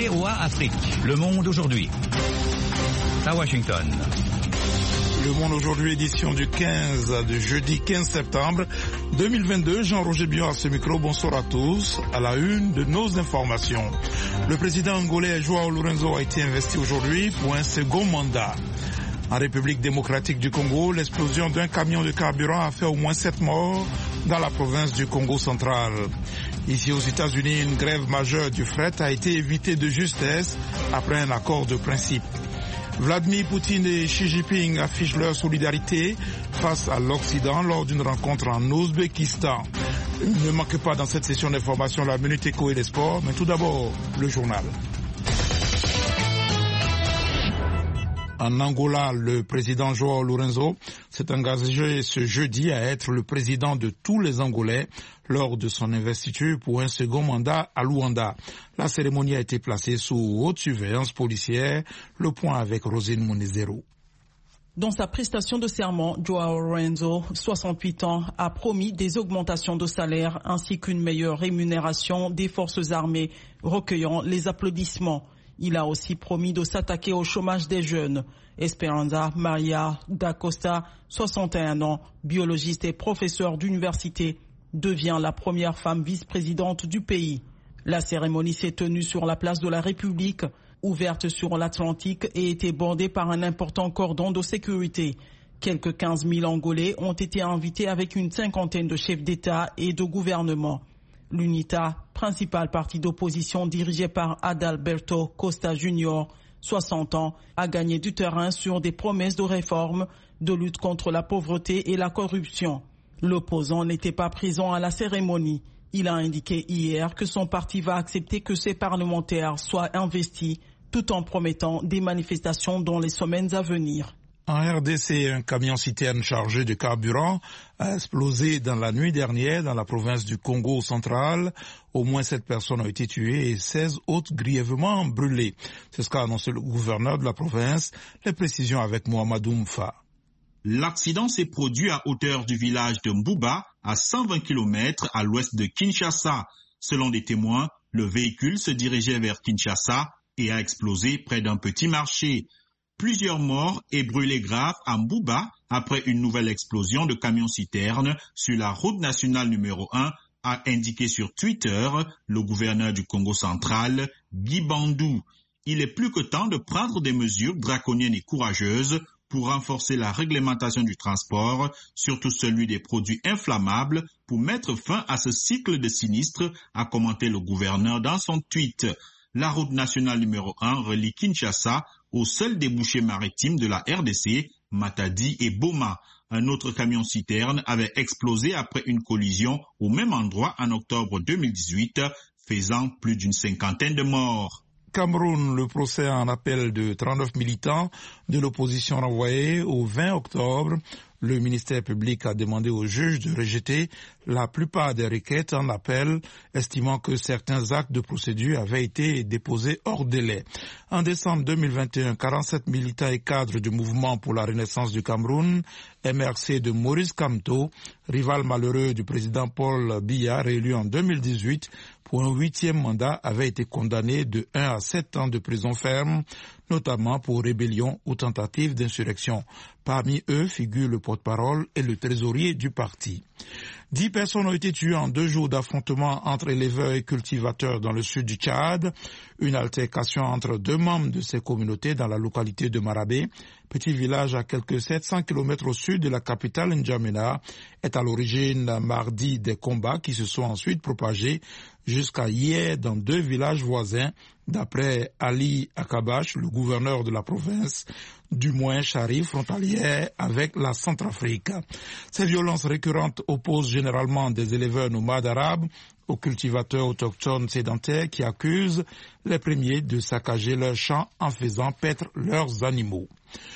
VOA Afrique. Le Monde aujourd'hui. À Washington. Le Monde aujourd'hui, édition du jeudi 15 septembre 2022. Jean-Roger Bion à ce micro. Bonsoir à tous. À la une de nos informations. Le président angolais João Lourenço a été investi aujourd'hui pour un second mandat. En République démocratique du Congo, l'explosion d'un camion de carburant a fait au moins 7 morts dans la province du Congo central. Ici aux États-Unis, une grève majeure du fret a été évitée de justesse après un accord de principe. Vladimir Poutine et Xi Jinping affichent leur solidarité face à l'Occident lors d'une rencontre en Ouzbékistan. Ne manquez pas dans cette session d'information la Minute Éco et les sports, mais tout d'abord le journal. En Angola, le président João Lourenço s'est engagé ce jeudi à être le président de tous les Angolais lors de son investiture pour un second mandat à Luanda. La cérémonie a été placée sous haute surveillance policière. Le point avec Rosine Monezero. Dans sa prestation de serment, João Lourenço, 68 ans, a promis des augmentations de salaire ainsi qu'une meilleure rémunération des forces armées, recueillant les applaudissements. Il a aussi promis de s'attaquer au chômage des jeunes. Esperanza Maria da Costa, 61 ans, biologiste et professeure d'université, devient la première femme vice-présidente du pays. La cérémonie s'est tenue sur la place de la République, ouverte sur l'Atlantique et était bordée par un important cordon de sécurité. Quelques 15 000 Angolais ont été invités avec une cinquantaine de chefs d'État et de gouvernement. L'UNITA, principal parti d'opposition dirigé par Adalberto Costa Jr., 60 ans, a gagné du terrain sur des promesses de réforme, de lutte contre la pauvreté et la corruption. L'opposant n'était pas présent à la cérémonie. Il a indiqué hier que son parti va accepter que ses parlementaires soient investis, tout en promettant des manifestations dans les semaines à venir. En RDC, un camion-citerne chargé de carburant a explosé dans la nuit dernière dans la province du Congo central. Au moins 7 personnes ont été tuées et 16 autres grièvement brûlées. C'est ce qu'a annoncé le gouverneur de la province. Les précisions avec Mohamedou Mfa. L'accident s'est produit à hauteur du village de Mbouba, à 120 km à l'ouest de Kinshasa. Selon des témoins, le véhicule se dirigeait vers Kinshasa et a explosé près d'un petit marché. Plusieurs morts et brûlés graves à Mbouba après une nouvelle explosion de camion-citerne sur la route nationale numéro 1, a indiqué sur Twitter le gouverneur du Congo central, Guy Bandou. Il est plus que temps de prendre des mesures draconiennes et courageuses pour renforcer la réglementation du transport, surtout celui des produits inflammables, pour mettre fin à ce cycle de sinistres, a commenté le gouverneur dans son tweet. La route nationale numéro 1 relie Kinshasa au seul débouché maritime de la RDC, Matadi et Boma. Un autre camion-citerne avait explosé après une collision au même endroit en octobre 2018, faisant plus d'une cinquantaine de morts. Cameroun, le procès en appel de 39 militants de l'opposition renvoyés au 20 octobre. Le ministère public a demandé au juge de rejeter la plupart des requêtes en appel, estimant que certains actes de procédure avaient été déposés hors délai. En décembre 2021, 47 militants et cadres du mouvement pour la renaissance du Cameroun, MRC de Maurice Kamto, rival malheureux du président Paul Biya, réélu en 2018, pour un 8e mandat, avaient été condamnés de 1 à 7 ans de prison ferme, notamment pour rébellion ou tentative d'insurrection. Parmi eux figurent le porte-parole et le trésorier du parti. 10 personnes ont été tuées en 2 jours d'affrontements entre éleveurs et cultivateurs dans le sud du Tchad. Une altercation entre 2 membres de ces communautés dans la localité de Marabé, petit village à quelques 700 km au sud de la capitale N'Djamena, est à l'origine mardi des combats qui se sont ensuite propagés jusqu'à hier dans 2 villages voisins, d'après Ali Akabash, le gouverneur de la province, du moins Sharif, frontalière avec la Centrafrique. Ces violences récurrentes opposent généralement des éleveurs nomades arabes aux cultivateurs autochtones sédentaires qui accusent les premiers de saccager leurs champs en faisant paître leurs animaux.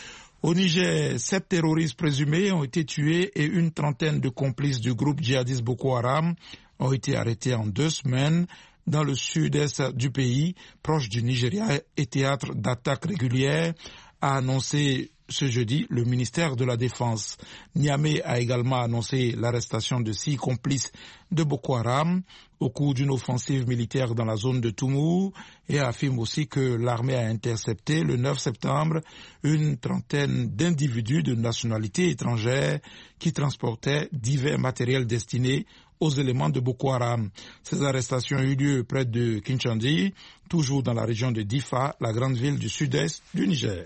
Au Niger, 7 terroristes présumés ont été tués et une trentaine de complices du groupe djihadiste Boko Haram ont été arrêtés en 2 semaines dans le sud-est du pays, proche du Nigeria et théâtre d'attaques régulières, a annoncé ce jeudi le ministère de la Défense. Niamey a également annoncé l'arrestation de 6 complices de Boko Haram au cours d'une offensive militaire dans la zone de Toumour et affirme aussi que l'armée a intercepté le 9 septembre une trentaine d'individus de nationalité étrangère qui transportaient divers matériels destinés aux éléments de Boko Haram. Ces arrestations ont eu lieu près de Kinshandi, toujours dans la région de Difa, la grande ville du sud-est du Niger.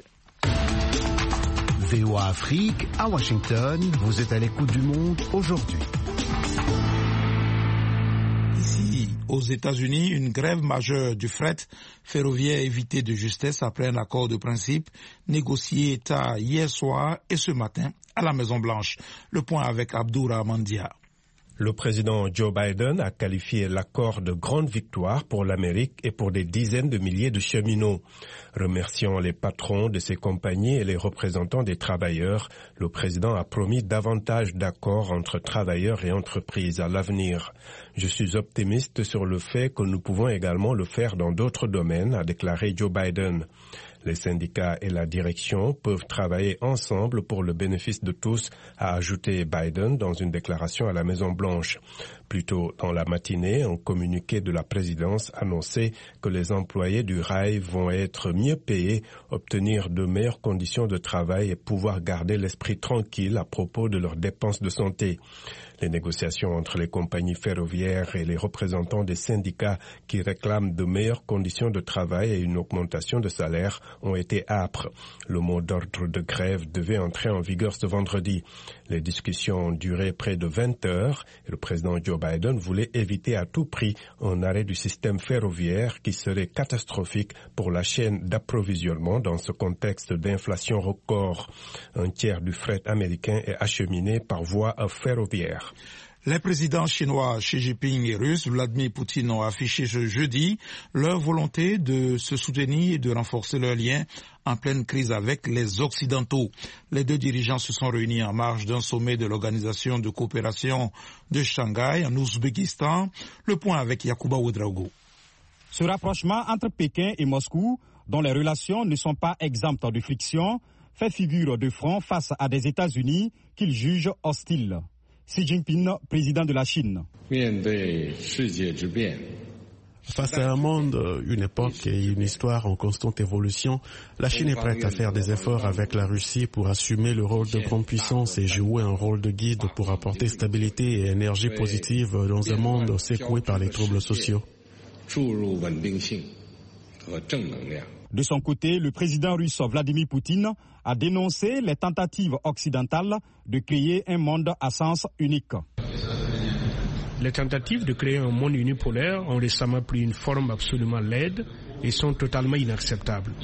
VOA Afrique, à Washington, vous êtes à l'écoute du monde aujourd'hui. Ici, aux États-Unis, une grève majeure du fret ferroviaire évitée de justesse après un accord de principe négocié tard hier soir et ce matin à la Maison-Blanche. Le point avec Abdourahmane Dia. Le président Joe Biden a qualifié l'accord de grande victoire pour l'Amérique et pour des dizaines de milliers de cheminots. Remerciant les patrons de ces compagnies et les représentants des travailleurs, le président a promis davantage d'accords entre travailleurs et entreprises à l'avenir. Je suis optimiste sur le fait que nous pouvons également le faire dans d'autres domaines, a déclaré Joe Biden. Les syndicats et la direction peuvent travailler ensemble pour le bénéfice de tous, a ajouté Biden dans une déclaration à la Maison-Blanche. Plus tôt dans la matinée, un communiqué de la présidence annonçait que les employés du rail vont être mieux payés, obtenir de meilleures conditions de travail et pouvoir garder l'esprit tranquille à propos de leurs dépenses de santé. Les négociations entre les compagnies ferroviaires et les représentants des syndicats qui réclament de meilleures conditions de travail et une augmentation de salaire ont été âpres. Le mot d'ordre de grève devait entrer en vigueur ce vendredi. Les discussions ont duré près de 20 heures et le président Joe Biden voulait éviter à tout prix un arrêt du système ferroviaire qui serait catastrophique pour la chaîne d'approvisionnement dans ce contexte d'inflation record. Un tiers du fret américain est acheminé par voie ferroviaire. Les présidents chinois Xi Jinping et russe Vladimir Poutine ont affiché ce jeudi leur volonté de se soutenir et de renforcer leurs liens en pleine crise avec les Occidentaux. Les deux dirigeants se sont réunis en marge d'un sommet de l'Organisation de coopération de Shanghai en Ouzbékistan. Le point avec Yacouba Ouedraogo. Ce rapprochement entre Pékin et Moscou, dont les relations ne sont pas exemptes de friction, fait figure de front face à des États-Unis qu'ils jugent hostiles. Xi Jinping, président de la Chine. Face à un monde, une époque et une histoire en constante évolution, la Chine est prête à faire des efforts avec la Russie pour assumer le rôle de grande puissance et jouer un rôle de guide pour apporter stabilité et énergie positive dans un monde secoué par les troubles sociaux. De son côté, le président russe Vladimir Poutine a dénoncé les tentatives occidentales de créer un monde à sens unique. Les tentatives de créer un monde unipolaire ont récemment pris une forme absolument laide et sont totalement inacceptables.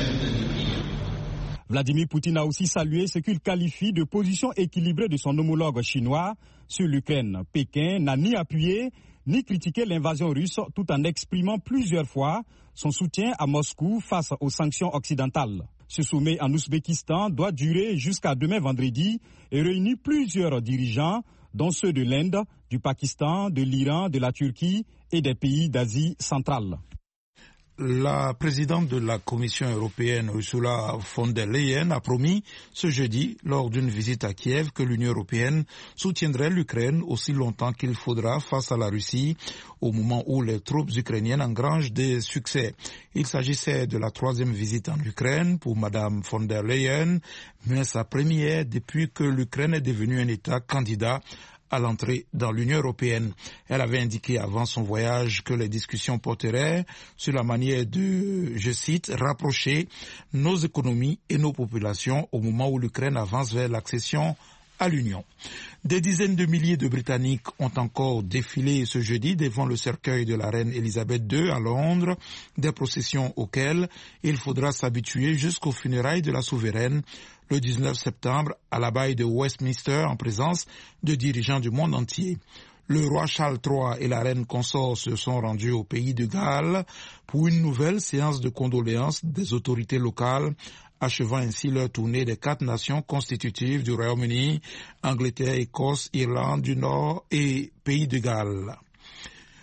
Vladimir Poutine a aussi salué ce qu'il qualifie de position équilibrée de son homologue chinois sur l'Ukraine. Pékin n'a ni appuyé ni critiqué l'invasion russe tout en exprimant plusieurs fois son soutien à Moscou face aux sanctions occidentales. Ce sommet en Ouzbékistan doit durer jusqu'à demain vendredi et réunit plusieurs dirigeants, dont ceux de l'Inde, du Pakistan, de l'Iran, de la Turquie et des pays d'Asie centrale. La présidente de la Commission européenne, Ursula von der Leyen, a promis ce jeudi, lors d'une visite à Kiev, que l'Union européenne soutiendrait l'Ukraine aussi longtemps qu'il faudra face à la Russie, au moment où les troupes ukrainiennes engrangent des succès. Il s'agissait de la 3e visite en Ukraine pour Madame von der Leyen, mais sa première depuis que l'Ukraine est devenue un État candidat à l'entrée dans l'Union européenne. Elle avait indiqué avant son voyage que les discussions porteraient sur la manière de, je cite, rapprocher nos économies et nos populations au moment où l'Ukraine avance vers l'accession à l'Union. Des dizaines de milliers de Britanniques ont encore défilé ce jeudi devant le cercueil de la reine Elisabeth II à Londres, des processions auxquelles il faudra s'habituer jusqu'aux funérailles de la souveraine le 19 septembre à l'abbaye de Westminster en présence de dirigeants du monde entier. Le roi Charles III et la reine consort se sont rendus au pays de Galles pour une nouvelle séance de condoléances des autorités locales, achevant ainsi leur tournée des 4 nations constitutives du Royaume-Uni, Angleterre, Écosse, Irlande du Nord et Pays de Galles.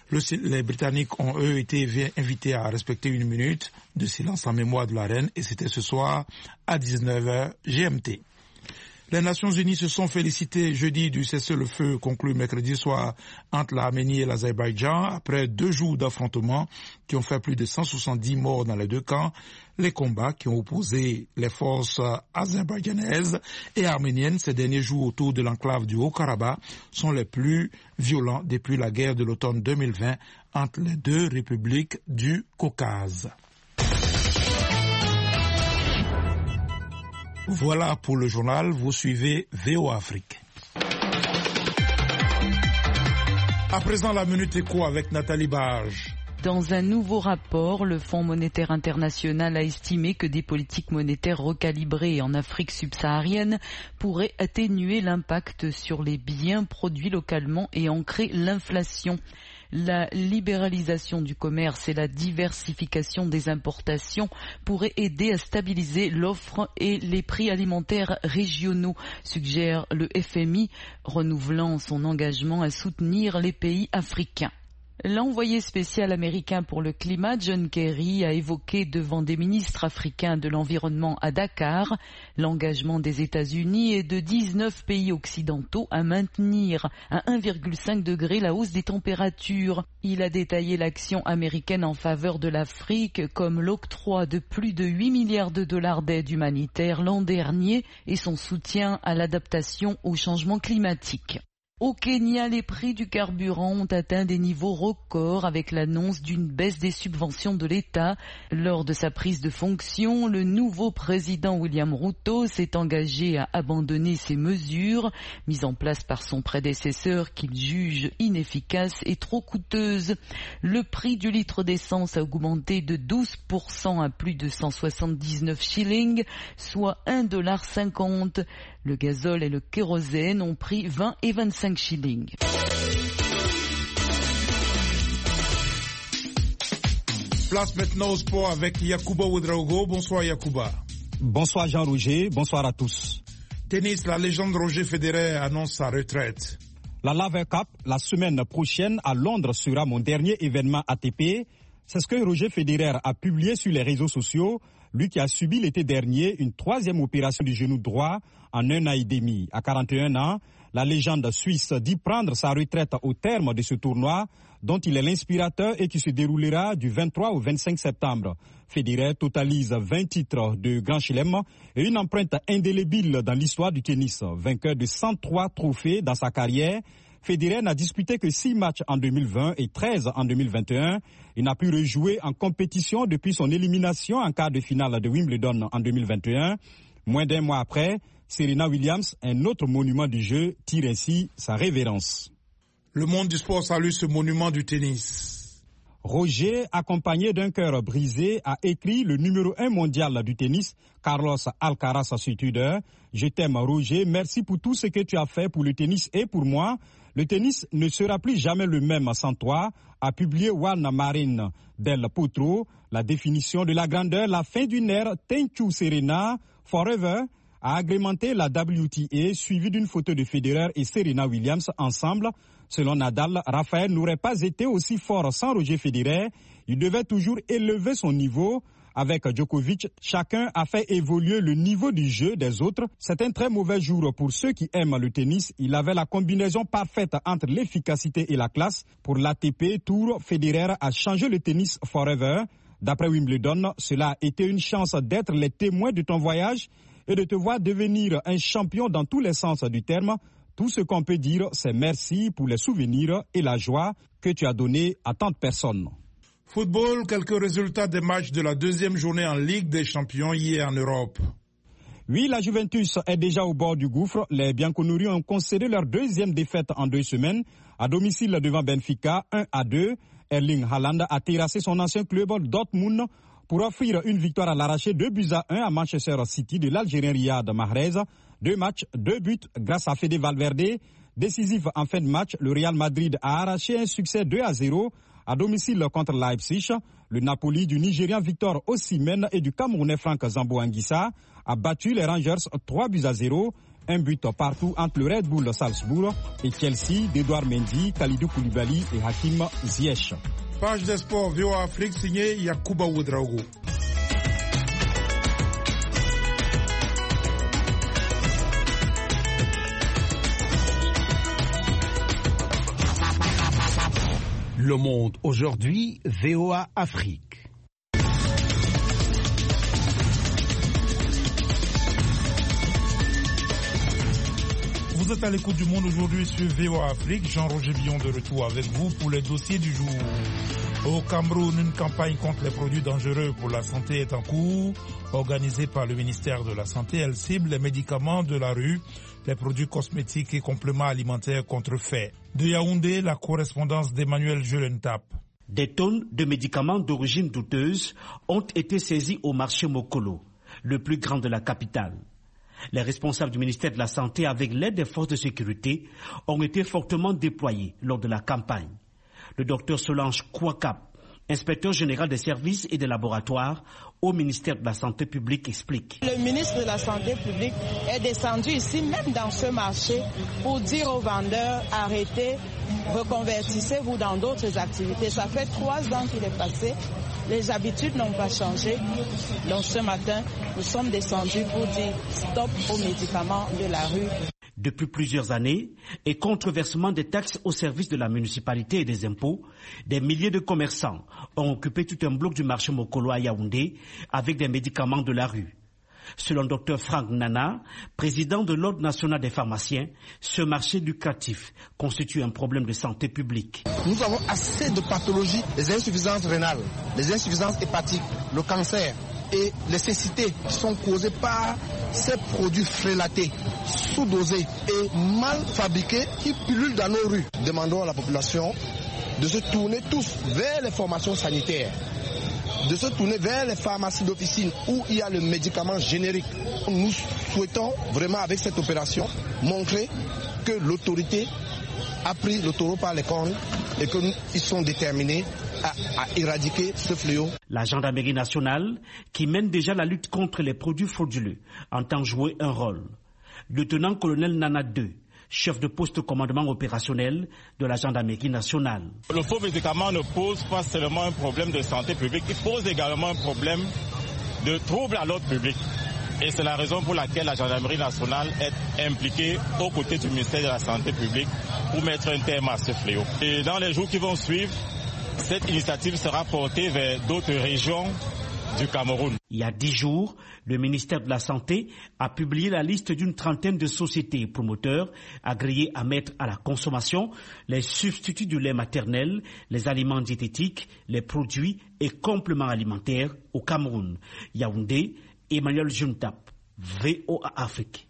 Les Britanniques ont, eux, été invités à respecter 1 minute de silence en mémoire de la reine et c'était ce soir à 19h GMT. Les Nations Unies se sont félicitées jeudi du cessez-le-feu conclu mercredi soir entre l'Arménie et l'Azerbaïdjan après 2 jours d'affrontements qui ont fait plus de 170 morts dans les 2 camps. Les combats qui ont opposé les forces azerbaïdjanaises et arméniennes ces derniers jours autour de l'enclave du Haut-Karabakh sont les plus violents depuis la guerre de l'automne 2020 entre les 2 républiques du Caucase. Voilà pour le journal, vous suivez VOA Afrique. À présent, la Minute Éco avec Nathalie Barge. Dans un nouveau rapport, le Fonds monétaire international a estimé que des politiques monétaires recalibrées en Afrique subsaharienne pourraient atténuer l'impact sur les biens produits localement et ancrer l'inflation. La libéralisation du commerce et la diversification des importations pourraient aider à stabiliser l'offre et les prix alimentaires régionaux, suggère le FMI, renouvelant son engagement à soutenir les pays africains. L'envoyé spécial américain pour le climat, John Kerry, a évoqué devant des ministres africains de l'environnement à Dakar l'engagement des États-Unis et de 19 pays occidentaux à maintenir à 1,5 degré la hausse des températures. Il a détaillé l'action américaine en faveur de l'Afrique comme l'octroi de plus de 8 milliards de dollars d'aide humanitaire l'an dernier et son soutien à l'adaptation au changement climatique. Au Kenya, les prix du carburant ont atteint des niveaux records avec l'annonce d'une baisse des subventions de l'État. Lors de sa prise de fonction, le nouveau président William Ruto s'est engagé à abandonner ces mesures, mises en place par son prédécesseur qu'il juge inefficaces et trop coûteuses. Le prix du litre d'essence a augmenté de 12% à plus de 179 shillings, soit $1,50. Le gazole et le kérosène ont pris 20 et 25 shillings. Place maintenant au sport avec Yacouba Ouedraogo. Bonsoir Yacouba. Bonsoir Jean-Roger, bonsoir à tous. Tennis, la légende Roger Federer annonce sa retraite. La Laver Cup, la semaine prochaine à Londres, sera mon dernier événement ATP. C'est ce que Roger Federer a publié sur les réseaux sociaux, lui qui a subi l'été dernier une 3e opération du genou droit en 1 an et demi. À 41 ans, la légende suisse dit prendre sa retraite au terme de ce tournoi dont il est l'inspirateur et qui se déroulera du 23 au 25 septembre. Federer totalise 20 titres de Grand Chelem et une empreinte indélébile dans l'histoire du tennis. Vainqueur de 103 trophées dans sa carrière, Federer n'a disputé que 6 matchs en 2020 et 13 en 2021. Il n'a pu rejouer en compétition depuis son élimination en quart de finale de Wimbledon en 2021. Moins d'1 mois après, Serena Williams, un autre monument du jeu, tire ainsi sa révérence. Le monde du sport salue ce monument du tennis. Roger, accompagné d'un cœur brisé, a écrit le numéro 1 mondial du tennis, Carlos Alcaraz sur Twitter. Je t'aime Roger, merci pour tout ce que tu as fait pour le tennis et pour moi. Le tennis ne sera plus jamais le même sans toi, a publié Juan Marín del Potro. La définition de la grandeur, la fin d'une ère, Thank you Serena, Forever, a agrémenté la WTA, suivi d'une photo de Federer et Serena Williams ensemble. Selon Nadal, Rafael n'aurait pas été aussi fort sans Roger Federer. Il devait toujours élever son niveau. Avec Djokovic, chacun a fait évoluer le niveau du jeu des autres. C'est un très mauvais jour pour ceux qui aiment le tennis. Il avait la combinaison parfaite entre l'efficacité et la classe. Pour l'ATP Tour, Federer a changé le tennis forever. D'après Wimbledon, cela a été une chance d'être les témoins de ton voyage et de te voir devenir un champion dans tous les sens du terme. Tout ce qu'on peut dire, c'est merci pour les souvenirs et la joie que tu as donné à tant de personnes. Football, quelques résultats des matchs de la 2e journée en Ligue des Champions hier en Europe. Oui, la Juventus est déjà au bord du gouffre. Les Bianconeri ont concédé leur 2e défaite en 2 semaines. À domicile devant Benfica, 1-2. Erling Haaland a terrassé son ancien club Dortmund pour offrir une victoire à l'arraché 2-1 à Manchester City de l'Algérien Riyad Mahrez. 2 matchs, 2 buts grâce à Fede Valverde. Décisif en fin de match, le Real Madrid a arraché un succès 2-0 à domicile contre Leipzig. Le Napoli du Nigérian Victor Osimhen et du Camerounais Franck Zambo Anguissa a battu les Rangers 3-0. Un but partout entre le Red Bull Salzbourg et Chelsea d'Edouard Mendy, Kalidou Koulibaly et Hakim Ziyech. Page des sports VOA Afrique signée Yacouba Ouedraogo. Le Monde aujourd'hui, VOA Afrique. Vous êtes à l'écoute du Monde aujourd'hui sur VOA Afrique. Jean-Roger Billon de retour avec vous pour les dossiers du jour. Au Cameroun, une campagne contre les produits dangereux pour la santé est en cours. Organisée par le ministère de la Santé, elle cible les médicaments de la rue, les produits cosmétiques et compléments alimentaires contrefaits. De Yaoundé, la correspondance d'Emmanuel Jelentap. Des tonnes de médicaments d'origine douteuse ont été saisis au marché Mokolo, le plus grand de la capitale. Les responsables du ministère de la Santé, avec l'aide des forces de sécurité, ont été fortement déployés lors de la campagne. Le docteur Solange Kouakap, inspecteur général des services et des laboratoires au ministère de la Santé publique, explique. Le ministre de la Santé publique est descendu ici, même dans ce marché, pour dire aux vendeurs, arrêtez, reconvertissez-vous dans d'autres activités. Ça fait 3 ans qu'il est passé. Les habitudes n'ont pas changé. Donc ce matin, nous sommes descendus pour dire stop aux médicaments de la rue. Depuis plusieurs années, et contre versement des taxes au service de la municipalité et des impôts, des milliers de commerçants ont occupé tout un bloc du marché Mokolo à Yaoundé avec des médicaments de la rue. Selon Dr Frank Nana, président de l'Ordre national des pharmaciens, ce marché lucratif constitue un problème de santé publique. Nous avons assez de pathologies, les insuffisances rénales, les insuffisances hépatiques, le cancer et les cécités qui sont causées par ces produits frélatés, sous-dosés et mal fabriqués qui pullulent dans nos rues. Demandons à la population de se tourner tous vers les formations sanitaires, de se tourner vers les pharmacies d'officine où il y a le médicament générique. Nous souhaitons vraiment avec cette opération montrer que l'autorité a pris le taureau par les cornes et qu'ils sont déterminés à éradiquer ce fléau. La gendarmerie nationale, qui mène déjà la lutte contre les produits frauduleux, entend jouer un rôle. Lieutenant-colonel Nana 2, chef de poste de commandement opérationnel de la gendarmerie nationale. Le faux médicament ne pose pas seulement un problème de santé publique, il pose également un problème de trouble à l'ordre public. Et c'est la raison pour laquelle la gendarmerie nationale est impliquée aux côtés du ministère de la Santé publique pour mettre un terme à ce fléau. Et dans les jours qui vont suivre, cette initiative sera portée vers d'autres régions du Cameroun. Il y a 10 jours, le ministère de la Santé a publié la liste d'une 30aine de sociétés et promoteurs agréés à mettre à la consommation les substituts du lait maternel, les aliments diététiques, les produits et compléments alimentaires au Cameroun. Yaoundé, Emmanuel Juntap, VOA Afrique.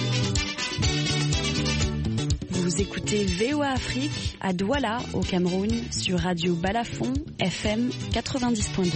Vous écoutez VOA Afrique à Douala, au Cameroun, sur Radio Balafon, FM 90.2.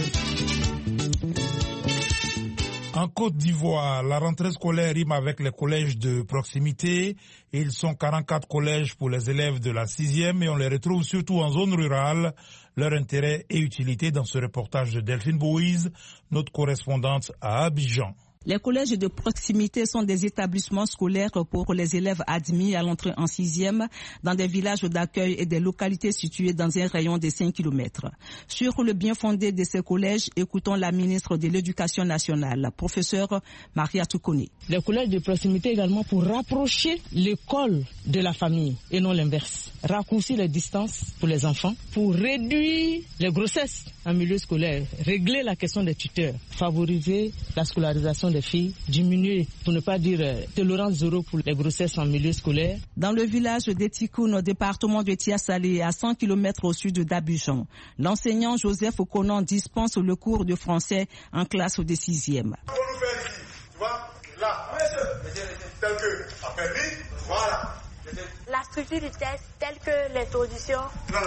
En Côte d'Ivoire, la rentrée scolaire rime avec les collèges de proximité. Ils sont 44 collèges pour les élèves de la 6e et on les retrouve surtout en zone rurale. Leur intérêt et utilité dans ce reportage de Delphine Boïse, notre correspondante à Abidjan. Les collèges de proximité sont des établissements scolaires pour les élèves admis à l'entrée en 6e dans des villages d'accueil et des localités situées dans un rayon de 5 km. Sur le bien fondé de ces collèges, écoutons la ministre de l'Éducation nationale, professeure Maria Toukoni. Les collèges de proximité également pour rapprocher l'école de la famille et non l'inverse. Raccourcir les distances pour les enfants, pour réduire les grossesses en milieu scolaire, régler la question des tuteurs, favoriser la scolarisation des filles, diminuer, pour ne pas dire tolérance zéro pour les grossesses en milieu scolaire. Dans le village d'Etikoun, au département de Tiasalé, à 100 km au sud d'Abidjan, l'enseignant Joseph Okonon dispense le cours de français en classe de 6e. Tu vois, là, tel que a permis, voilà. La structure du test, telle que l'introduction,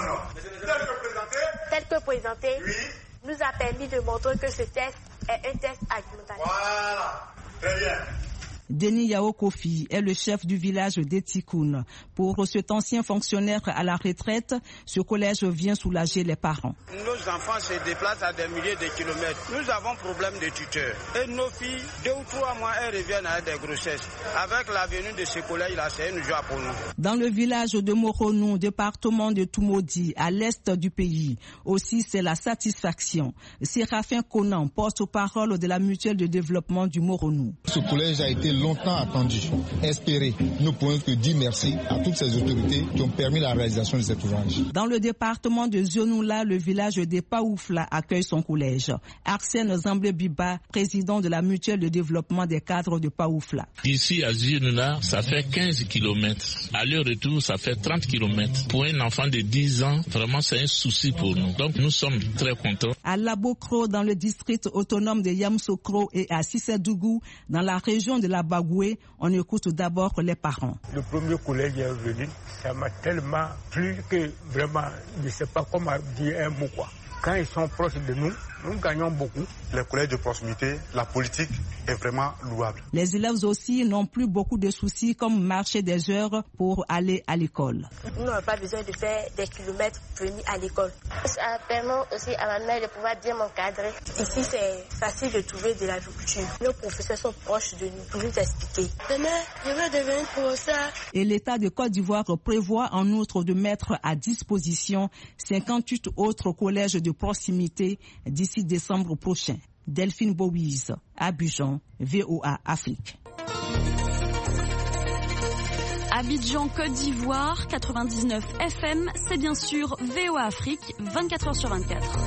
telle que présentée, oui, nous a permis de montrer que ce test est un test argumentatif. Voilà, très bien. Denis Yao Kofi est le chef du village d'Etikoun. Pour cet ancien fonctionnaire à la retraite, ce collège vient soulager les parents. Nos enfants se déplacent à des milliers de kilomètres. Nous avons problème de tuteurs. Et nos filles, 2 ou 3 mois, elles reviennent à des grossesses. Avec la venue de ce collège-là, c'est une joie pour nous. Dans le village de Moronou, département de Toumoudi, à l'est du pays, aussi c'est la satisfaction. Séraphin Conan, porte-parole de la mutuelle de développement du Moronou. Ce collège a été longtemps attendu, espéré. Nous pouvons que dire merci à toutes ces autorités qui ont permis la réalisation de cet ouvrage. Dans le département de Zionoula, le village de Paoufla accueille son collège. Arsène Zamble-Biba, président de la mutuelle de développement des cadres de Paoufla. Ici à Zionoula, ça fait 15 km. À leur retour, ça fait 30 km. Pour un enfant de 10 ans, vraiment c'est un souci pour nous. Donc nous sommes très contents. À Labokro, dans le district autonome de Yamsokro, et à Sissedougou, dans la région de la Bagoué, on écoute d'abord les parents. Le premier collège est venu, ça m'a tellement plu que vraiment, je ne sais pas comment dire un mot quoi. Quand ils sont proches de nous, nous gagnons beaucoup. Les collèges de proximité, la politique est vraiment louable. Les élèves aussi n'ont plus beaucoup de soucis comme marcher des heures pour aller à l'école. Nous n'avons pas besoin de faire des kilomètres pour venir à l'école. Ça permet aussi à ma mère de pouvoir bien m'encadrer. Ici, c'est facile de trouver de la nourriture. Nos professeurs sont proches de nous pour nous expliquer. Demain, je vais devenir professeur. Et l'État de Côte d'Ivoire prévoit en outre de mettre à disposition 58 autres collèges de proximité d'ici décembre prochain. Delphine Bouise, Abidjan, VOA Afrique. Abidjan, Côte d'Ivoire, 99 FM, c'est bien sûr VOA Afrique, 24h sur 24.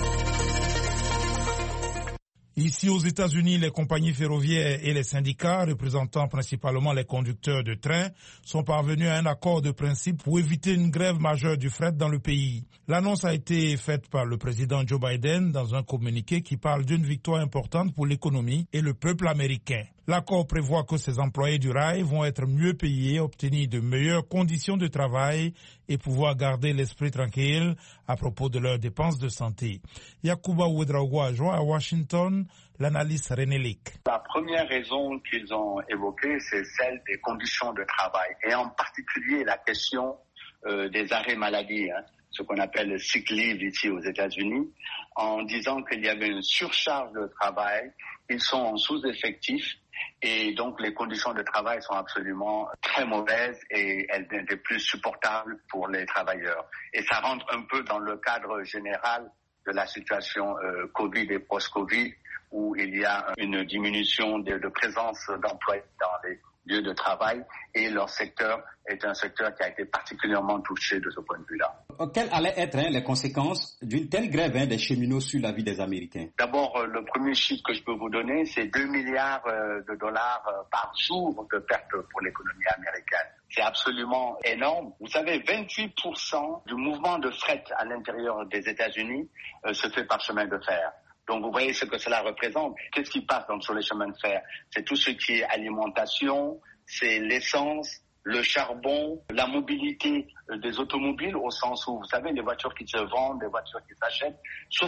Ici aux États-Unis, les compagnies ferroviaires et les syndicats, représentant principalement les conducteurs de train, sont parvenus à un accord de principe pour éviter une grève majeure du fret dans le pays. L'annonce a été faite par le président Joe Biden dans un communiqué qui parle d'une victoire importante pour l'économie et le peuple américain. L'accord prévoit que ces employés du rail vont être mieux payés, obtenir de meilleures conditions de travail et pouvoir garder l'esprit tranquille à propos de leurs dépenses de santé. Yacouba Ouedraogo a joint à Washington l'analyste René Lick. La première raison qu'ils ont évoquée, c'est celle des conditions de travail et en particulier la question des arrêts maladie, ce qu'on appelle le sick leave ici aux États-Unis, en disant qu'il y avait une surcharge de travail, ils sont en sous-effectif. Et donc, les conditions de travail sont absolument très mauvaises et elles n'étaient plus supportables pour les travailleurs. Et ça rentre un peu dans le cadre général de la situation Covid et post-Covid, où il y a une diminution de présence d'employés dans les lieux de travail et leur secteur est un secteur qui a été particulièrement touché de ce point de vue-là. Quelles allaient être les conséquences d'une telle grève des cheminots sur la vie des Américains? D'abord, le premier chiffre que je peux vous donner, c'est 2 milliards de dollars par jour de pertes pour l'économie américaine. C'est absolument énorme. Vous savez, 28% du mouvement de fret à l'intérieur des États-Unis se fait par chemin de fer. Donc, vous voyez ce que cela représente. Qu'est-ce qui passe donc sur les chemins de fer? C'est tout ce qui est alimentation, c'est l'essence, le charbon, la mobilité des automobiles au sens où, vous savez, les voitures qui se vendent, les voitures qui s'achètent,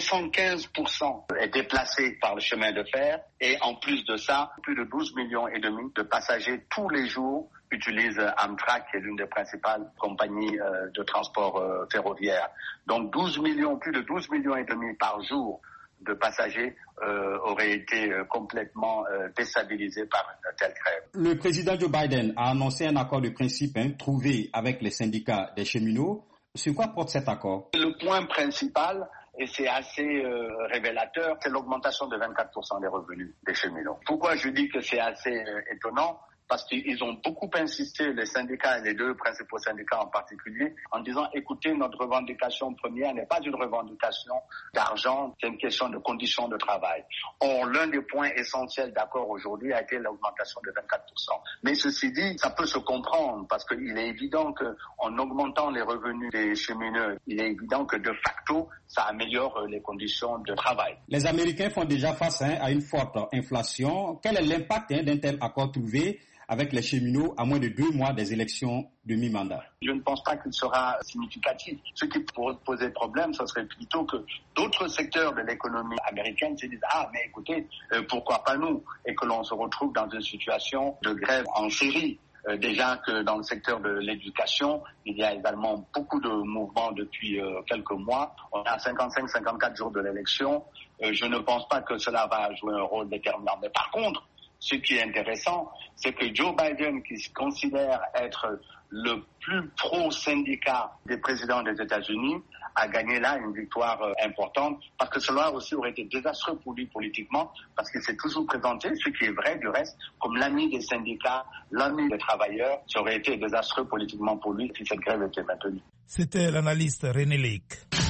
75% est déplacé par le chemin de fer. Et en plus de ça, plus de 12 millions et demi de passagers tous les jours utilisent Amtrak, qui est l'une des principales compagnies de transport ferroviaire. Donc plus de 12 millions et demi par jour de passagers auraient été complètement déstabilisés par une telle grève. Le président Joe Biden a annoncé un accord de principe trouvé avec les syndicats des cheminots. Sur quoi porte cet accord? Le point principal, et c'est assez révélateur, c'est l'augmentation de 24% des revenus des cheminots. Pourquoi je dis que c'est assez étonnant? Parce qu'ils ont beaucoup insisté, les syndicats, les deux principaux syndicats en particulier, en disant, écoutez, notre revendication première n'est pas une revendication d'argent, c'est une question de conditions de travail. Or, l'un des points essentiels d'accord aujourd'hui a été l'augmentation de 24%. Mais ceci dit, ça peut se comprendre, parce qu'il est évident qu'en augmentant les revenus des cheminots, il est évident que de facto, ça améliore les conditions de travail. Les Américains font déjà face à une forte inflation. Quel est l'impact d'un tel accord trouvé avec les cheminots à moins de 2 mois des élections de mi-mandat? Je ne pense pas qu'il sera significatif. Ce qui pourrait poser problème, ce serait plutôt que d'autres secteurs de l'économie américaine se disent « Ah, mais écoutez, pourquoi pas nous ?» et que l'on se retrouve dans une situation de grève en série. Déjà que dans le secteur de l'éducation, il y a également beaucoup de mouvements depuis quelques mois. On est à 55-54 jours de l'élection. Je ne pense pas que cela va jouer un rôle déterminant. Mais par contre, ce qui est intéressant, c'est que Joe Biden, qui se considère être le plus pro-syndicat des présidents des États-Unis, a gagné là une victoire importante, parce que cela aussi aurait été désastreux pour lui politiquement, parce qu'il s'est toujours présenté, ce qui est vrai du reste, comme l'ami des syndicats, l'ami des travailleurs. Ça aurait été désastreux politiquement pour lui si cette grève était maintenue. C'était l'analyste René Lake.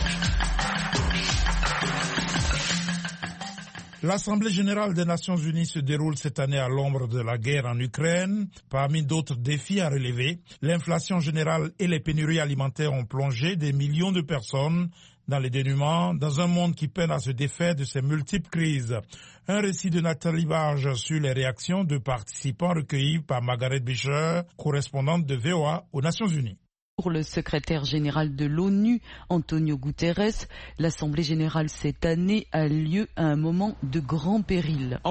L'Assemblée générale des Nations unies se déroule cette année à l'ombre de la guerre en Ukraine. Parmi d'autres défis à relever, l'inflation générale et les pénuries alimentaires ont plongé des millions de personnes dans les dénûments, dans un monde qui peine à se défaire de ces multiples crises. Un récit de Nathalie Barge sur les réactions de participants recueillis par Margaret Bisher, correspondante de VOA aux Nations unies. Pour le secrétaire général de l'ONU, Antonio Guterres, l'Assemblée générale cette année a lieu à un moment de grand péril.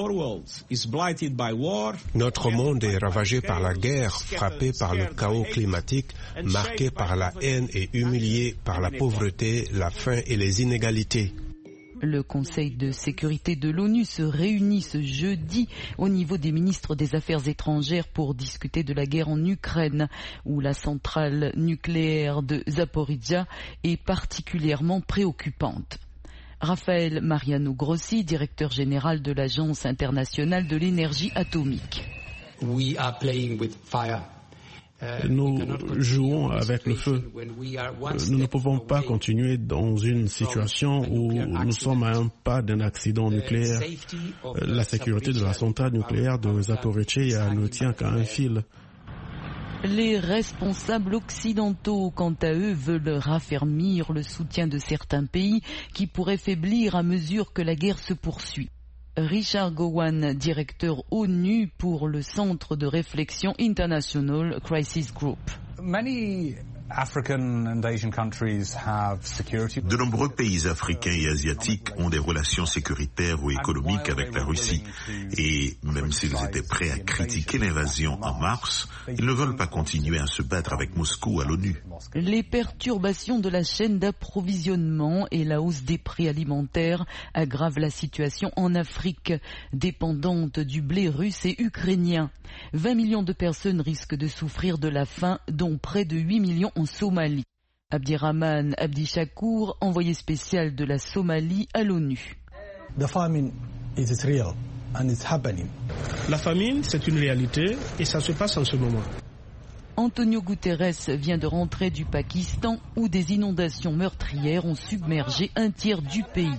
Notre monde est ravagé par la guerre, frappé par le chaos climatique, marqué par la haine et humilié par la pauvreté, la faim et les inégalités. Le Conseil de sécurité de l'ONU se réunit ce jeudi au niveau des ministres des Affaires étrangères pour discuter de la guerre en Ukraine, où la centrale nucléaire de Zaporizhzhia est particulièrement préoccupante. Raphaël Mariano Grossi, directeur général de l'Agence internationale de l'énergie atomique. We are playing with fire. Nous jouons avec le feu. Nous ne pouvons pas continuer dans une situation où nous sommes à un pas d'un accident nucléaire. La sécurité de la centrale nucléaire de Zaporizhzhia ne tient qu'à un fil. Les responsables occidentaux, quant à eux, veulent raffermir le soutien de certains pays qui pourraient faiblir à mesure que la guerre se poursuit. Richard Gowan, directeur ONU pour le Centre de réflexion International Crisis Group. De nombreux pays africains et asiatiques ont des relations sécuritaires ou économiques avec la Russie. Et même s'ils étaient prêts à critiquer l'invasion en mars, ils ne veulent pas continuer à se battre avec Moscou à l'ONU. Les perturbations de la chaîne d'approvisionnement et la hausse des prix alimentaires aggravent la situation en Afrique, dépendante du blé russe et ukrainien. 20 millions de personnes risquent de souffrir de la faim, dont près de 8 millions en Somalie. Abdirahman Abdishakour, envoyé spécial de la Somalie à l'ONU. La famine, c'est une réalité et ça se passe en ce moment. Antonio Guterres vient de rentrer du Pakistan où des inondations meurtrières ont submergé un tiers du pays.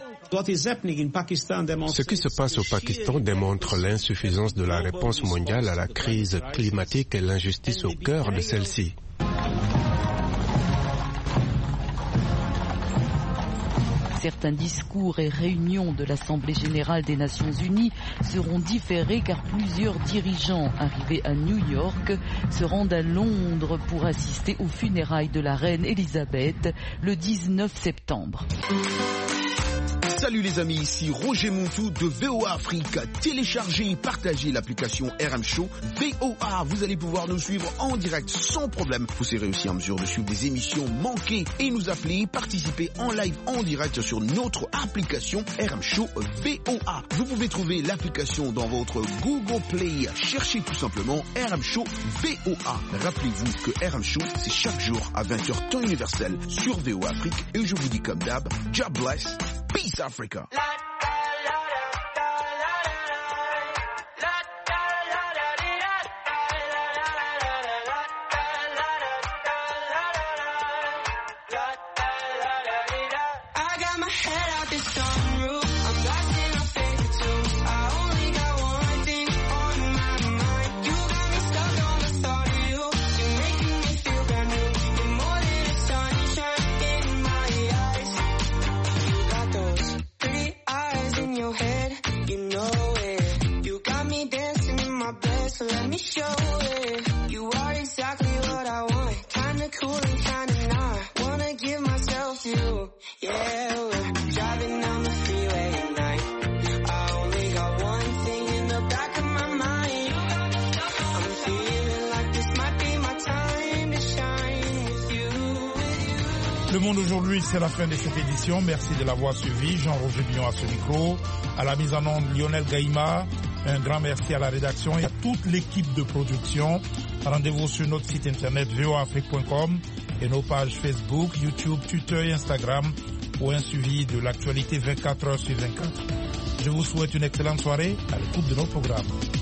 Ce qui se passe au Pakistan démontre l'insuffisance de la réponse mondiale à la crise climatique et l'injustice au cœur de celle-ci. Certains discours et réunions de l'Assemblée générale des Nations unies seront différés car plusieurs dirigeants arrivés à New York se rendent à Londres pour assister aux funérailles de la reine Elisabeth le 19 septembre. Salut les amis, ici Roger Montou de VOA Afrique. Téléchargez et partagez l'application RM Show VOA. Vous allez pouvoir nous suivre en direct sans problème. Vous serez aussi en mesure de suivre des émissions manquées et nous appeler, participer en live en direct sur notre application RM Show VOA. Vous pouvez trouver l'application dans votre Google Play. Cherchez tout simplement RM Show VOA. Rappelez-vous que RM Show, c'est chaque jour à 20h temps universel sur VOA Afrique. Et je vous dis comme d'hab, God bless. Peace Africa. Let me show of you. Yeah, we're driving down the freeway at night. I only got one thing in the back of my mind. I'm feeling like this might be my time to shine with you. Le Monde aujourd'hui, c'est la fin de cette édition. Merci de l'avoir suivi. Jean-Roger Billon à ce micro. À la mise en onde, Lionel Gaïma. Un grand merci à la rédaction et à toute l'équipe de production. Rendez-vous sur notre site internet voafrique.com et nos pages Facebook, YouTube, Twitter et Instagram pour un suivi de l'actualité 24 heures sur 24. Je vous souhaite une excellente soirée à l'écoute de nos programmes.